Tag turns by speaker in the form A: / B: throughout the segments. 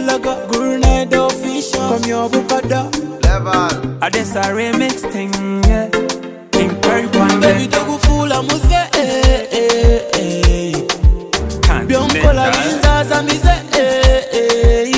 A: Kulaga, Gurned official. Come your bukada.
B: Level.
C: I just a remix thing, yeah. King Perry one
A: Baby, don't go fool, I'm say, Bionkola Ginza, me say,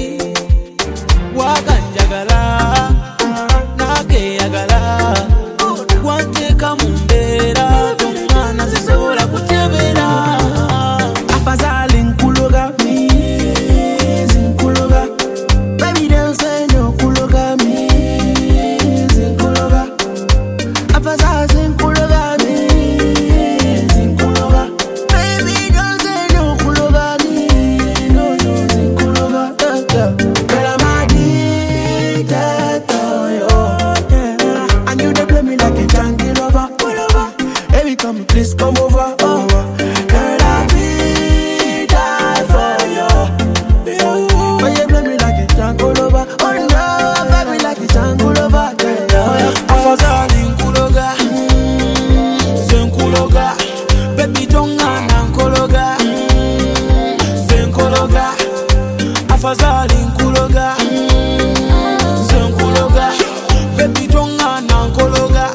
A: Wakanjagala, Nake Yagala, Wante Kamundera, Tungana, Sisola, Kutevera. Afazali Nkuloga, me, Nkuloga. Baby, don't say no, Kuloga, me, Nkuloga. Afazali Nkuloga, me, Nkuloga. Baby, don't say no, Kuloga, me, no, Nkuloga. But I'm addicted to you. And you dey play me like a junkie lover. Every time please come over. Girl, I feel die for you. But you play me like a junkie lover. Oh no, baby like a junkie lover. Afazali Nkuloga, Nkuloga. Baby don't Nkologa, Nkologa. Afazali Nkuloga, Nkologa. Baby don't Nkologa,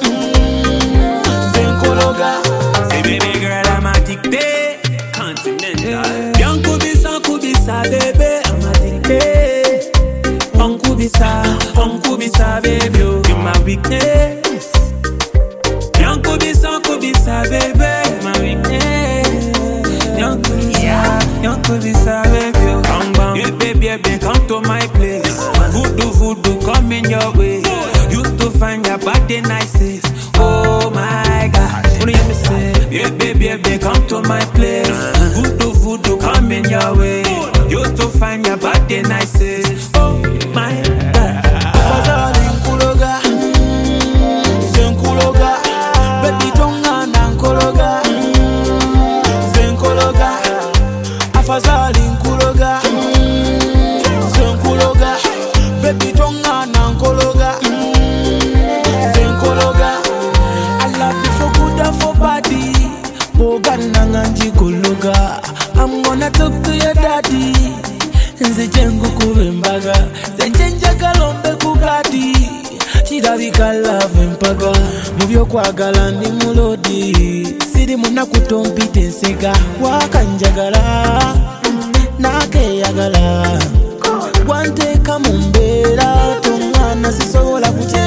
A: Nkologa.
C: Say baby girl, I'm addicted. Continental. Young Kubisa, baby, I'm addicted. Kubisa, baby, you my weakness. Young Kubisa, baby, my weakness. Young Kubisa, baby, bang bang. Yeah, baby, come to my place. Voodoo, come in your way. Used to find your body nicest. Oh my God, what do you say? Yeah, baby, come to my place. Voodoo, come in your way. Used to find your body nicest. Oh my God.
A: Afazali Nkuloga, Nkologa. Baby don't Nkologa, Nkologa. Afazali Nkuloga, Nkologa. Baby don't Nkologa, Nkologa. I love you for good and for body. Bogana nganji kologa. I'm gonna talk to your daddy. Nze jengu kubembaga. Zenjenja kalombe kugadi. Chidabika love mpaga. Muvyo kwagala ndi mulodi. Siri muna kutompite nsega. Wakanjagala, nake yagala. Wante kamumbera, tungana sisola kuche.